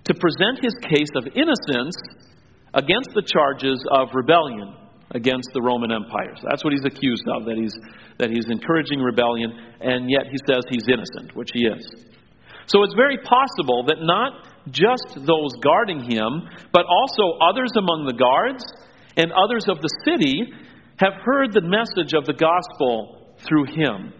to present his case of innocence against the charges of rebellion against the Roman Empire. So that's what he's accused of, that he's encouraging rebellion, and yet he says he's innocent, which he is. So it's very possible that not just those guarding him, but also others among the guards and others of the city have heard the message of the gospel through him.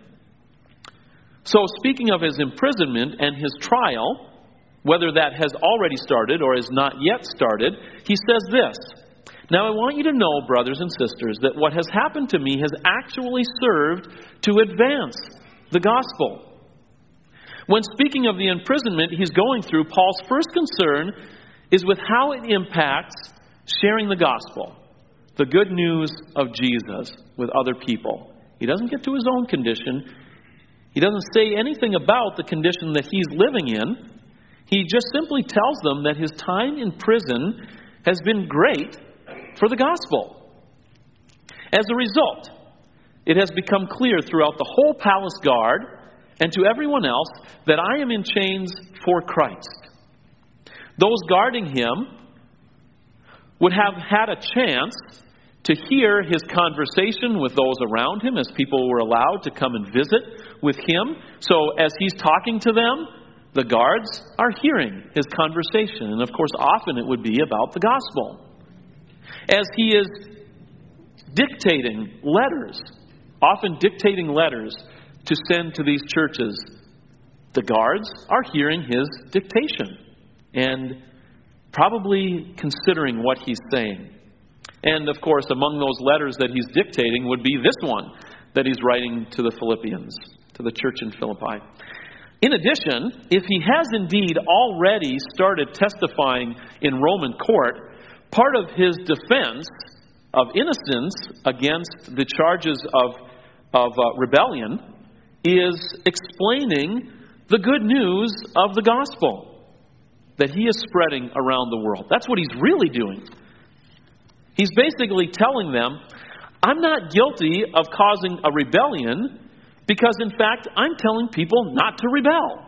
So speaking of his imprisonment and his trial, whether that has already started or is not yet started, he says this: "Now I want you to know, brothers and sisters, that what has happened to me has actually served to advance the gospel." When speaking of the imprisonment he's going through, Paul's first concern is with how it impacts sharing the gospel, the good news of Jesus, with other people. He doesn't get to his own condition. He doesn't say anything about the condition that he's living in. He just simply tells them that his time in prison has been great for the gospel. As a result, it has become clear throughout the whole palace guard and to everyone else that I am in chains for Christ. Those guarding him would have had a chance to hear his conversation with those around him, as people were allowed to come and visit with him. So as he's talking to them, the guards are hearing his conversation. And of course, often it would be about the gospel. As he is dictating letters, often dictating letters to send to these churches, the guards are hearing his dictation and probably considering what he's saying. And of course, among those letters that he's dictating would be this one that he's writing to the Philippians, to the church in Philippi. In addition, if he has indeed already started testifying in Roman court, part of his defense of innocence against the charges of rebellion is explaining the good news of the gospel that he is spreading around the world. That's what he's really doing. He's basically telling them, I'm not guilty of causing a rebellion because, in fact, I'm telling people not to rebel.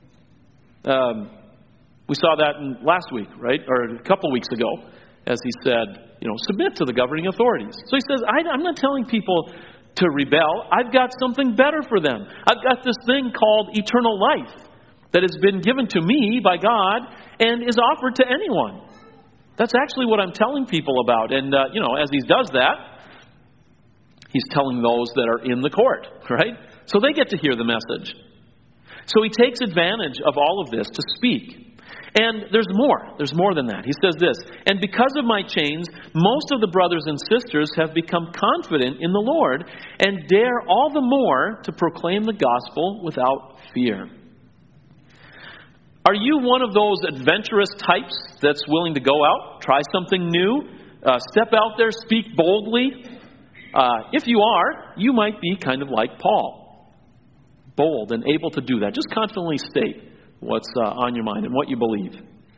We saw that last week, right? Or a couple weeks ago, as he said, submit to the governing authorities. So he says, I'm not telling people to rebel. I've got something better for them. I've got this thing called eternal life that has been given to me by God and is offered to anyone. That's actually what I'm telling people about. And, as he does that, he's telling those that are in the court, right? So they get to hear the message. So he takes advantage of all of this to speak. And there's more. There's more than that. He says this: "And because of my chains, most of the brothers and sisters have become confident in the Lord and dare all the more to proclaim the gospel without fear." Are you one of those adventurous types that's willing to go out, try something new, step out there, speak boldly? If you are, you might be kind of like Paul, bold and able to do that. Just confidently state what's on your mind and what you believe.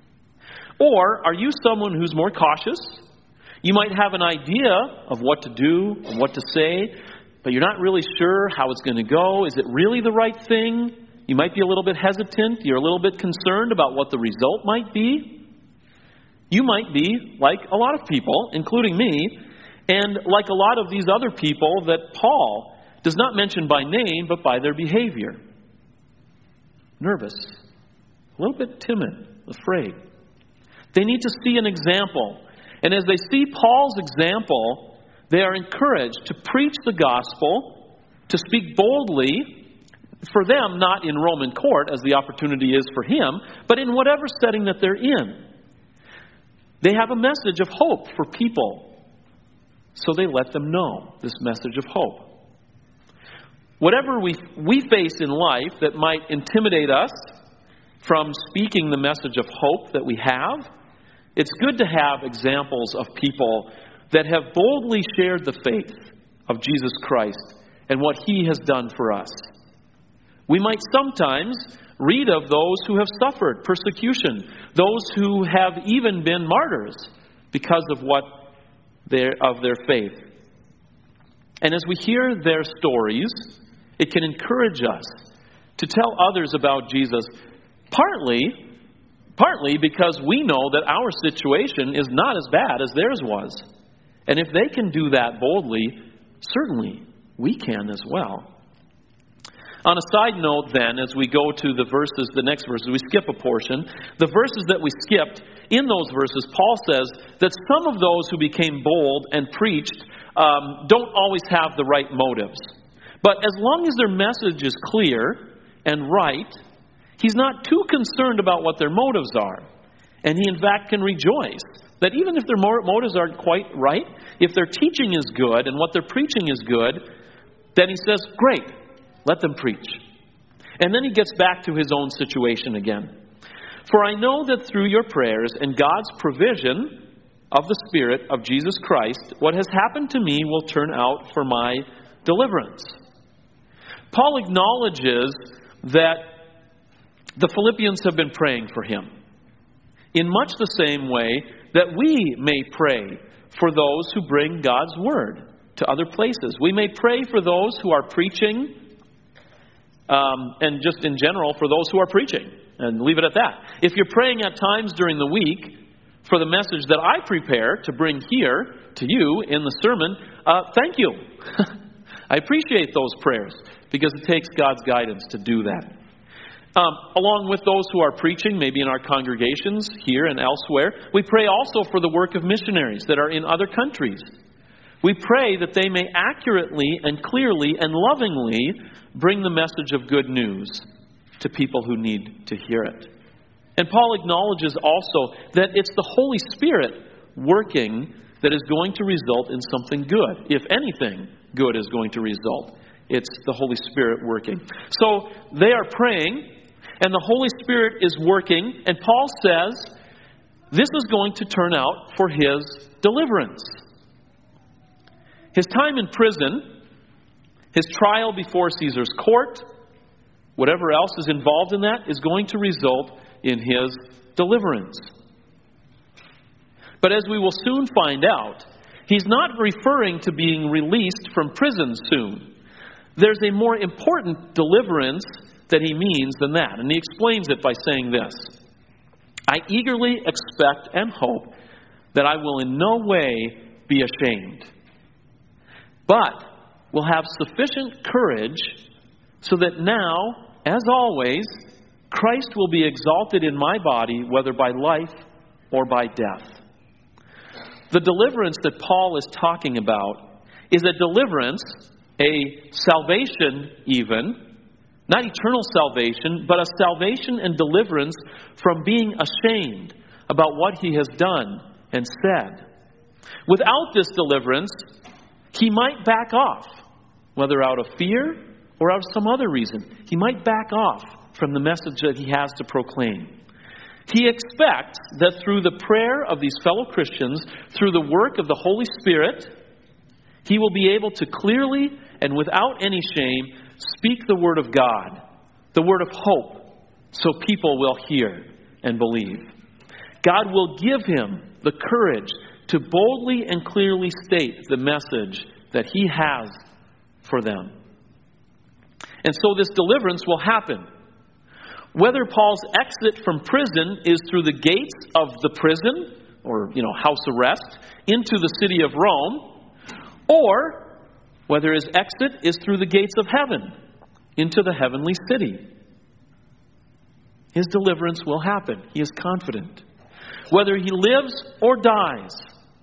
Or are you someone who's more cautious? You might have an idea of what to do and what to say, but you're not really sure how it's going to go. Is it really the right thing? You might be a little bit hesitant. You're a little bit concerned about what the result might be. You might be like a lot of people, including me, and like a lot of these other people that Paul does not mention by name, but by their behavior. Nervous, a little bit timid, afraid. They need to see an example. And as they see Paul's example, they are encouraged to preach the gospel, to speak boldly, for them, not in Roman court, as the opportunity is for him, but in whatever setting that they're in. They have a message of hope for people, so they let them know this message of hope. Whatever we face in life that might intimidate us from speaking the message of hope that we have, it's good to have examples of people that have boldly shared the faith of Jesus Christ and what he has done for us. We might sometimes read of those who have suffered persecution, those who have even been martyrs because of their faith. And as we hear their stories, it can encourage us to tell others about Jesus, partly Partly because we know that our situation is not as bad as theirs was. And if they can do that boldly, certainly we can as well. On a side note then, as we go to the next verses, we skip a portion. The verses that we skipped, in those verses, Paul says that some of those who became bold and preached don't always have the right motives. But as long as their message is clear and right, he's not too concerned about what their motives are. And he, in fact, can rejoice that even if their motives aren't quite right, if their teaching is good and what they're preaching is good, then he says, great, let them preach. And then he gets back to his own situation again. For I know that through your prayers and God's provision of the Spirit of Jesus Christ, what has happened to me will turn out for my deliverance. Paul acknowledges that the Philippians have been praying for him in much the same way that we may pray for those who bring God's Word to other places. We may pray for those who are preaching, and just in general for those who are preaching, and leave it at that. If you're praying at times during the week for the message that I prepare to bring here to you in the sermon, thank you. I appreciate those prayers because it takes God's guidance to do that. Along with those who are preaching, maybe in our congregations here and elsewhere, we pray also for the work of missionaries that are in other countries. We pray that they may accurately and clearly and lovingly bring the message of good news to people who need to hear it. And Paul acknowledges also that it's the Holy Spirit working that is going to result in something good. If anything good is going to result, it's the Holy Spirit working. So they are praying, and the Holy Spirit is working, and Paul says this is going to turn out for his deliverance. His time in prison, his trial before Caesar's court, whatever else is involved in that, is going to result in his deliverance. But as we will soon find out, he's not referring to being released from prison soon. There's a more important deliverance that he means than that. And he explains it by saying this: I eagerly expect and hope that I will in no way be ashamed, but will have sufficient courage so that now, as always, Christ will be exalted in my body, whether by life or by death. The deliverance that Paul is talking about is a deliverance, a salvation even, not eternal salvation, but a salvation and deliverance from being ashamed about what he has done and said. Without this deliverance, he might back off, whether out of fear or out of some other reason. He might back off from the message that he has to proclaim. He expects that through the prayer of these fellow Christians, through the work of the Holy Spirit, he will be able to clearly and without any shame speak the word of God, the word of hope, so people will hear and believe. God will give him the courage to boldly and clearly state the message that he has for them. And so this deliverance will happen. Whether Paul's exit from prison is through the gates of the prison, or house arrest, into the city of Rome, or whether his exit is through the gates of heaven, into the heavenly city, his deliverance will happen. He is confident. Whether he lives or dies.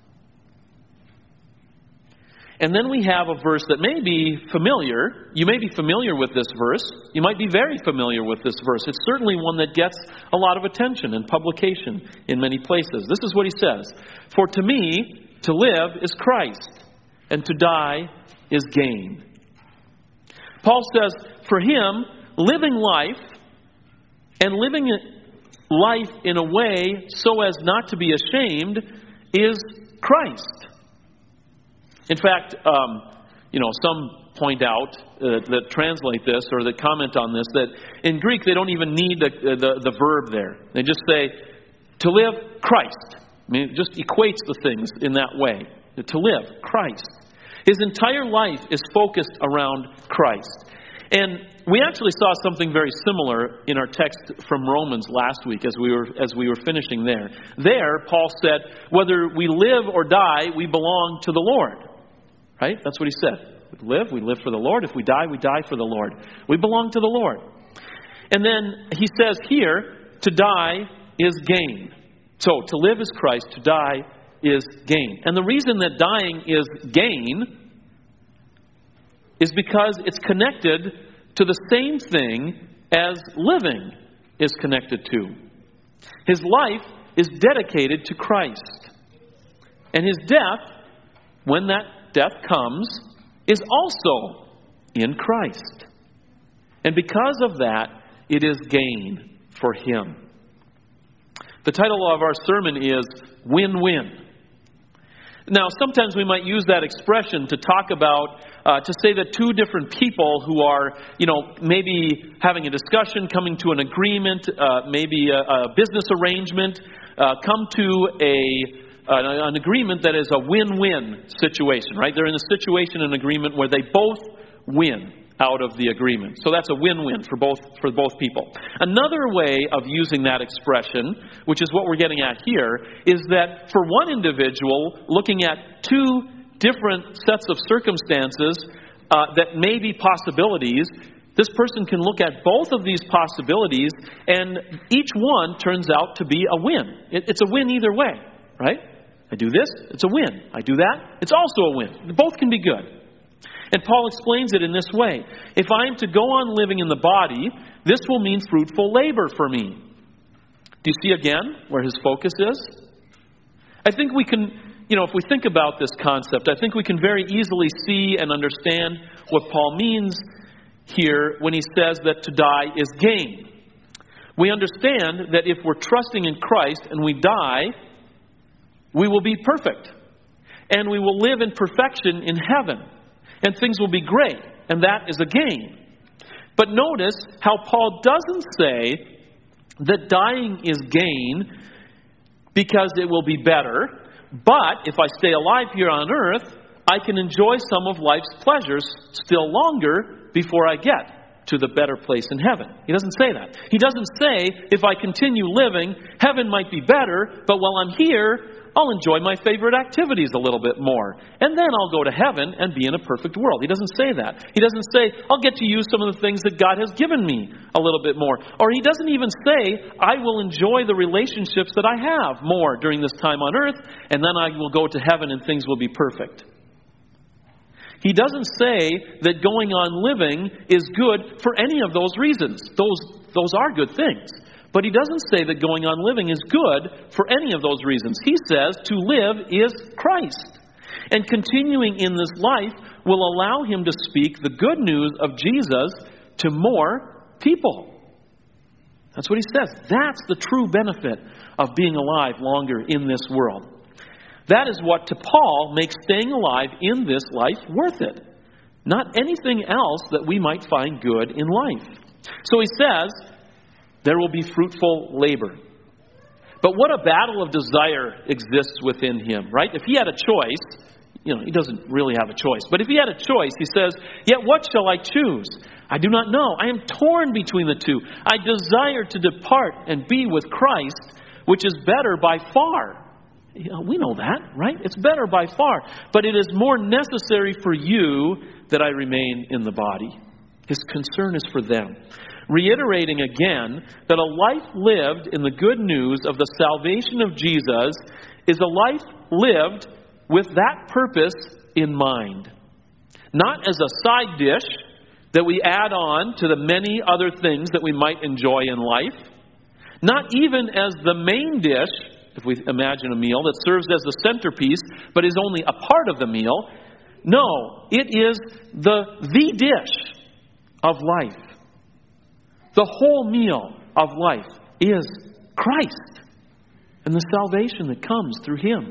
And then we have a verse that may be familiar. You may be familiar with this verse. You might be very familiar with this verse. It's certainly one that gets a lot of attention and publication in many places. This is what he says: For to me, to live is Christ, and to die is gain. Paul says, for him, living life, and living life in a way so as not to be ashamed, is Christ. In fact, some point out that translate this or that comment on this that in Greek they don't even need the verb there. They just say, to live, Christ. I mean, it just equates the things in that way. To live, Christ. His entire life is focused around Christ. And we actually saw something very similar in our text from Romans last week as we were finishing there. There, Paul said, whether we live or die, we belong to the Lord. Right? That's what he said. We live for the Lord. If we die for the Lord. We belong to the Lord. And then he says here, to die is gain. So, to live is Christ, to die is gain. And the reason that dying is gain is because it's connected to the same thing as living is connected to. His life is dedicated to Christ. And his death, when that death comes, is also in Christ. And because of that, it is gain for him. The title of our sermon is Win-Win. Now, sometimes we might use that expression to talk about, to say that two different people who are, maybe having a discussion, coming to an agreement, maybe a business arrangement, come to an agreement that is a win-win situation, right? They're in a situation, an agreement where they both win out of the agreement. So that's a win-win for both people. Another way of using that expression, which is what we're getting at here, is that for one individual, looking at two different sets of circumstances that may be possibilities, this person can look at both of these possibilities, and each one turns out to be a win. It's a win either way, right? I do this, it's a win. I do that, it's also a win. Both can be good. And Paul explains it in this way. If I am to go on living in the body, this will mean fruitful labor for me. Do you see again where his focus is? I think we can, if we think about this concept, I think we can very easily see and understand what Paul means here when he says that to die is gain. We understand that if we're trusting in Christ and we die, we will be perfect. And we will live in perfection in heaven. And things will be great. And that is a gain. But notice how Paul doesn't say that dying is gain because it will be better. But if I stay alive here on earth, I can enjoy some of life's pleasures still longer before I get to the better place in heaven. He doesn't say that. He doesn't say if I continue living, heaven might be better, but while I'm here, I'll enjoy my favorite activities a little bit more. And then I'll go to heaven and be in a perfect world. He doesn't say that. He doesn't say, I'll get to use some of the things that God has given me a little bit more. Or he doesn't even say, I will enjoy the relationships that I have more during this time on earth, and then I will go to heaven and things will be perfect. He doesn't say that going on living is good for any of those reasons. Those are good things. But he doesn't say that going on living is good for any of those reasons. He says to live is Christ. And continuing in this life will allow him to speak the good news of Jesus to more people. That's what he says. That's the true benefit of being alive longer in this world. That is what to Paul makes staying alive in this life worth it. Not anything else that we might find good in life. So he says, there will be fruitful labor. But what a battle of desire exists within him, right? If he had a choice, he doesn't really have a choice. But if he had a choice, he says, yet what shall I choose? I do not know. I am torn between the two. I desire to depart and be with Christ, which is better by far. We know that, right? It's better by far. But it is more necessary for you that I remain in the body. His concern is for them. Reiterating again that a life lived in the good news of the salvation of Jesus is a life lived with that purpose in mind. Not as a side dish that we add on to the many other things that we might enjoy in life. Not even as the main dish, if we imagine a meal that serves as the centerpiece, but is only a part of the meal. No, it is the dish of life. The whole meal of life is Christ and the salvation that comes through him.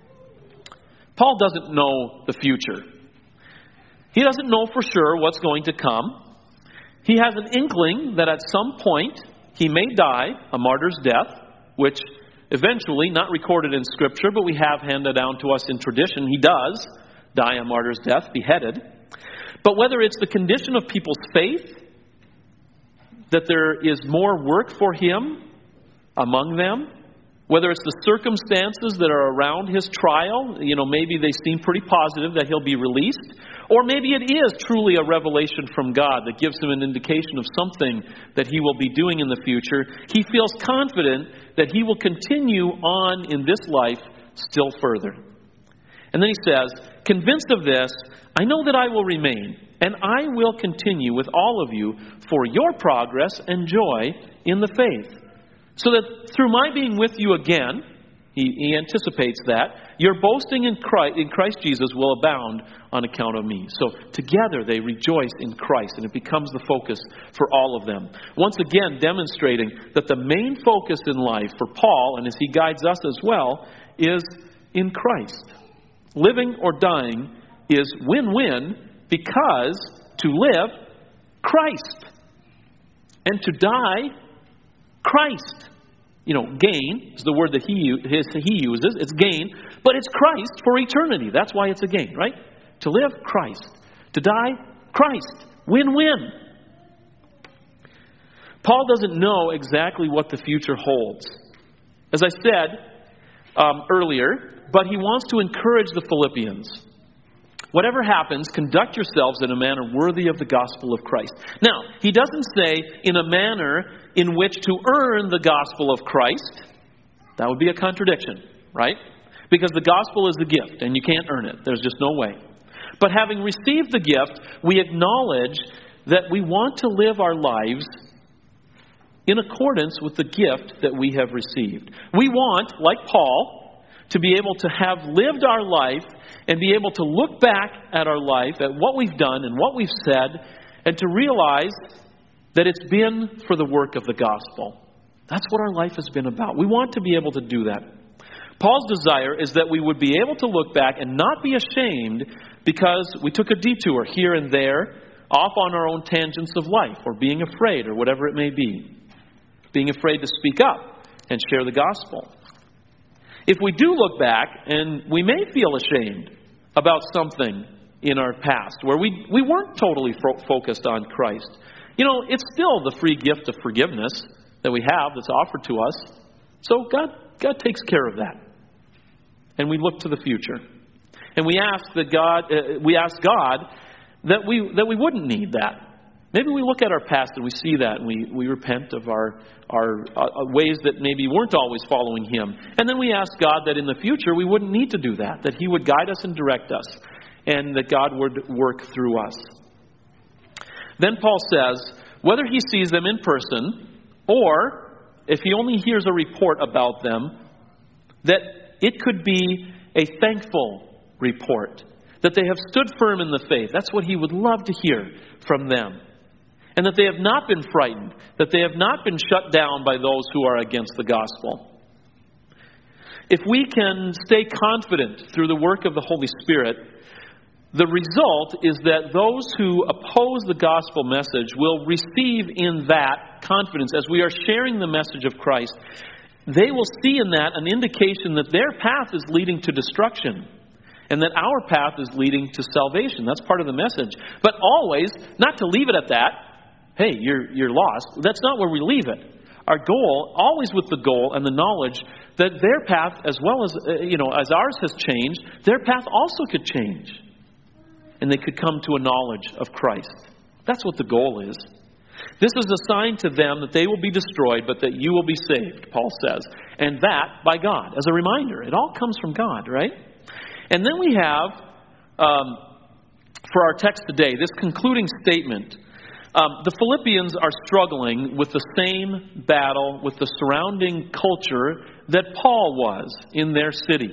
Paul doesn't know the future. He doesn't know for sure what's going to come. He has an inkling that at some point he may die a martyr's death, which eventually, not recorded in Scripture, but we have handed down to us in tradition, he does die a martyr's death, beheaded. But whether it's the condition of people's faith, that there is more work for him among them, whether it's the circumstances that are around his trial, maybe they seem pretty positive that he'll be released, or maybe it is truly a revelation from God that gives him an indication of something that he will be doing in the future, he feels confident that he will continue on in this life still further. And then he says, convinced of this, I know that I will remain, and I will continue with all of you for your progress and joy in the faith, so that through my being with you again, he anticipates that, your boasting in Christ Jesus will abound on account of me. So together they rejoice in Christ, and it becomes the focus for all of them. Once again demonstrating that the main focus in life for Paul, and as he guides us as well, is in Christ. Living or dying is win-win, because to live, Christ. And to die, Christ. Gain is the word that he uses. It's gain, but it's Christ for eternity. That's why it's a gain, right? To live, Christ. To die, Christ. Win-win. Paul doesn't know exactly what the future holds, as I said earlier, but he wants to encourage the Philippians. Whatever happens, conduct yourselves in a manner worthy of the gospel of Christ. Now, he doesn't say in a manner in which to earn the gospel of Christ. That would be a contradiction, right? Because the gospel is the gift, and you can't earn it. There's just no way. But having received the gift, we acknowledge that we want to live our lives in accordance with the gift that we have received. We want, like Paul, to be able to have lived our life and be able to look back at our life, at what we've done and what we've said, and to realize that it's been for the work of the gospel. That's what our life has been about. We want to be able to do that. Paul's desire is that we would be able to look back and not be ashamed because we took a detour here and there, off on our own tangents of life, or being afraid, or whatever it may be. Being afraid to speak up and share the gospel. If we do look back, and we may feel ashamed about something in our past where we weren't totally focused on Christ, it's still the free gift of forgiveness that we have that's offered to us. So God takes care of that. And we look to the future. And we ask God that we wouldn't need that. Maybe we look at our past and we see that, and we repent of our ways that maybe weren't always following Him. And then we ask God that in the future we wouldn't need to do that He would guide us and direct us, and that God would work through us. Then Paul says, whether he sees them in person, or if he only hears a report about them, that it could be a thankful report, that they have stood firm in the faith. That's what he would love to hear from them. And that they have not been frightened, that they have not been shut down by those who are against the gospel. If we can stay confident through the work of the Holy Spirit, the result is that those who oppose the gospel message will receive in that confidence. As we are sharing the message of Christ, they will see in that an indication that their path is leading to destruction, and that our path is leading to salvation. That's part of the message. But always, not to leave it at that. Hey, you're lost. That's not where we leave it. Our goal, always with the goal and the knowledge that their path, as well as as ours has changed, their path also could change, and they could come to a knowledge of Christ. That's what the goal is. This is a sign to them that they will be destroyed, but that you will be saved, Paul says, and that by God. As a reminder, it all comes from God, right? And then we have, for our text today, this concluding statement. The Philippians are struggling with the same battle with the surrounding culture that Paul was in their city.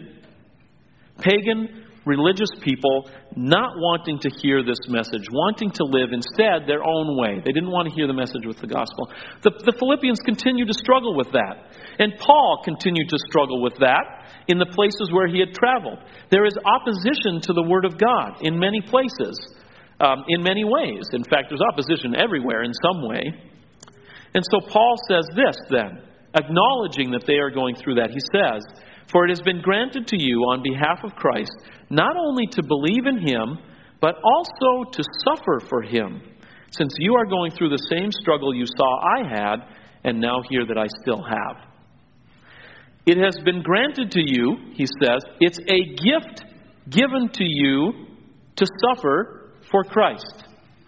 Pagan, religious people not wanting to hear this message, wanting to live instead their own way. They didn't want to hear the message with the gospel. The Philippians continue to struggle with that. And Paul continued to struggle with that in the places where he had traveled. There is opposition to the Word of God in many places. In many ways. In fact, there's opposition everywhere in some way. And so Paul says this then, acknowledging that they are going through that. He says, for it has been granted to you on behalf of Christ, not only to believe in Him, but also to suffer for him, since you are going through the same struggle you saw I had, and now hear that I still have. It has been granted to you, he says, it's a gift given to you to suffer for Christ.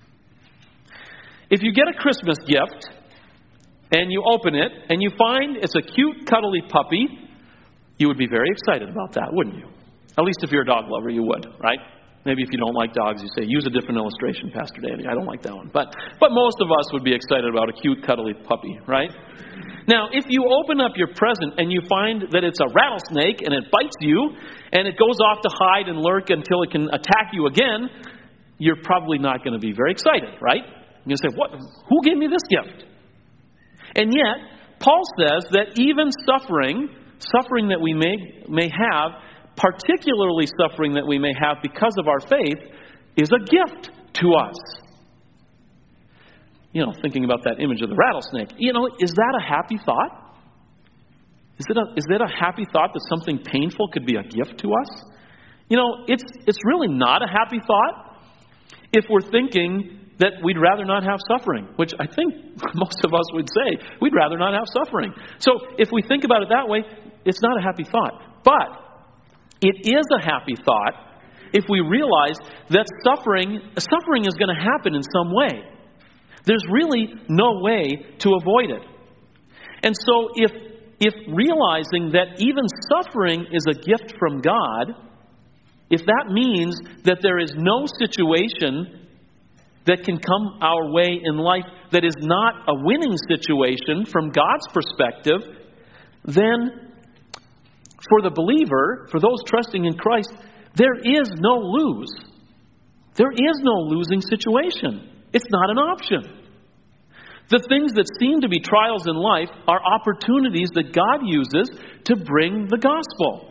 If you get a Christmas gift, and you open it, and you find it's a cute, cuddly puppy, you would be very excited about that, wouldn't you? At least if you're a dog lover, you would, right? Maybe if you don't like dogs, you say, use a different illustration, Pastor Danny. I don't like that one. But most of us would be excited about a cute, cuddly puppy, right? Now, if you open up your present and you find that it's a rattlesnake and it bites you and it goes off to hide and lurk until it can attack you again, you're probably not going to be very excited, right? You're going to say, "What? Who gave me this gift?" And yet, Paul says that even suffering that we may have, particularly suffering that we may have because of our faith, is a gift to us. Thinking about that image of the rattlesnake, is that a happy thought? Is it a happy thought that something painful could be a gift to us? It's really not a happy thought if we're thinking that we'd rather not have suffering, which I think most of us would say we'd rather not have suffering. So if we think about it that way, it's not a happy thought. But it is a happy thought if we realize that suffering is going to happen in some way. There's really no way to avoid it. And so if realizing that even suffering is a gift from God, if that means that there is no situation that can come our way in life that is not a winning situation from God's perspective, then for the believer, for those trusting in Christ, there is no lose. There is no losing situation. It's not an option. The things that seem to be trials in life are opportunities that God uses to bring the gospel.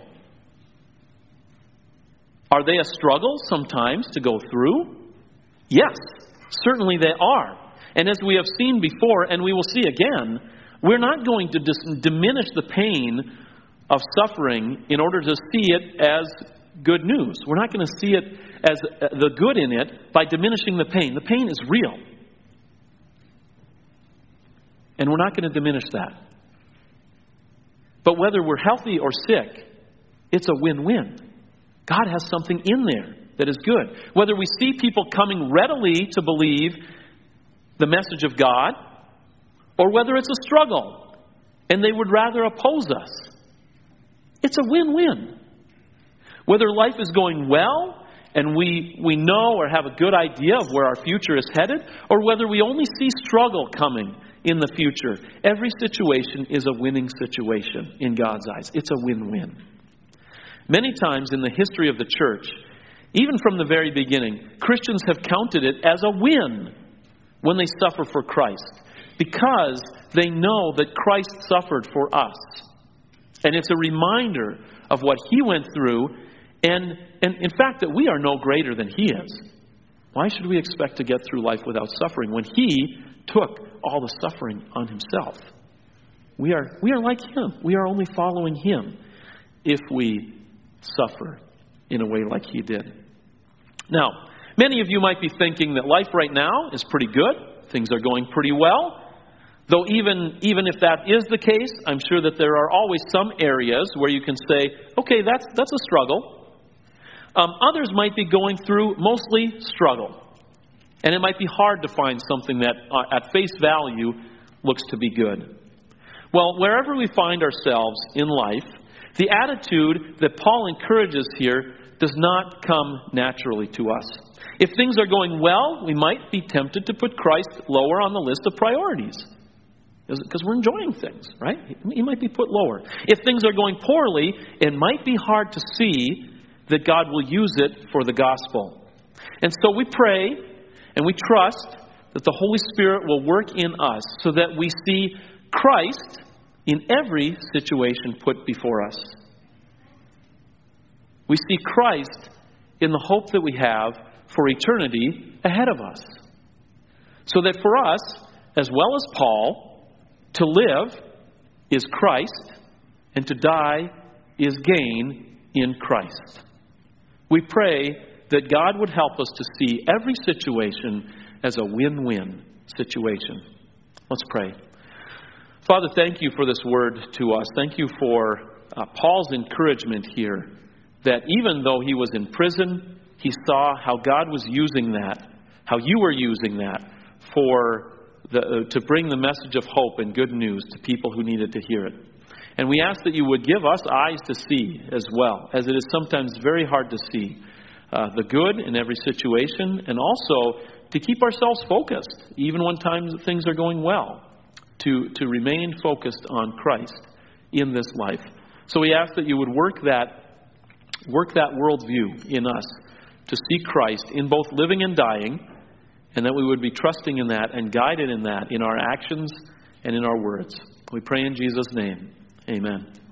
Are they a struggle sometimes to go through? Yes, certainly they are. And as we have seen before, and we will see again, we're not going to diminish the pain of suffering in order to see it as good news. We're not going to see it as the good in it by diminishing the pain. The pain is real. And we're not going to diminish that. But whether we're healthy or sick, it's a win-win. God has something in there that is good. Whether we see people coming readily to believe the message of God, or whether it's a struggle and they would rather oppose us, it's a win-win. Whether life is going well and we know or have a good idea of where our future is headed, or whether we only see struggle coming in the future, every situation is a winning situation in God's eyes. It's a win-win. Many times in the history of the church, even from the very beginning, Christians have counted it as a win when they suffer for Christ, because they know that Christ suffered for us. And it's a reminder of what He went through, and in fact that we are no greater than He is. Why should we expect to get through life without suffering when He took all the suffering on Himself? We are like Him. We are only following Him if we suffer in a way like He did. Now, many of you might be thinking that life right now is pretty good. Things are going pretty well. Though even if that is the case, I'm sure that there are always some areas where you can say, okay, that's a struggle. Others might be going through mostly struggle. And it might be hard to find something that at face value looks to be good. Well, wherever we find ourselves in life, the attitude that Paul encourages here does not come naturally to us. If things are going well, we might be tempted to put Christ lower on the list of priorities, because we're enjoying things, right? He might be put lower. If things are going poorly, it might be hard to see that God will use it for the gospel. And so we pray and we trust that the Holy Spirit will work in us so that we see Christ in every situation put before us. We see Christ in the hope that we have for eternity ahead of us. So that for us, as well as Paul, to live is Christ, and to die is gain in Christ. We pray that God would help us to see every situation as a win-win situation. Let's pray. Father, thank you for this word to us. Thank you for Paul's encouragement here, that even though he was in prison, he saw how God was using that, how you were using that to bring the message of hope and good news to people who needed to hear it. And we ask that you would give us eyes to see as well, as it is sometimes very hard to see the good in every situation, and also to keep ourselves focused, even when things are going well, to remain focused on Christ in this life. So we ask that you would work that worldview in us to see Christ in both living and dying, and that we would be trusting in that and guided in that in our actions and in our words. We pray in Jesus' name. Amen.